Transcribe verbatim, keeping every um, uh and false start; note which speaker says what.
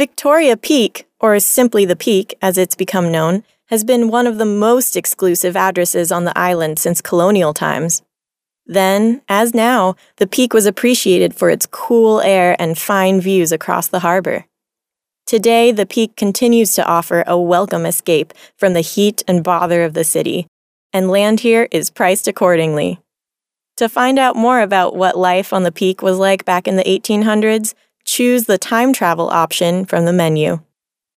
Speaker 1: Victoria Peak, or simply the Peak as it's become known, has been one of the most exclusive addresses on the island since colonial times. Then, as now, the Peak was appreciated for its cool air and fine views across the harbor. Today, the Peak continues to offer a welcome escape from the heat and bother of the city, and land here is priced accordingly. To find out more about what life on the Peak was like back in the eighteen hundreds, choose the time travel option from the menu.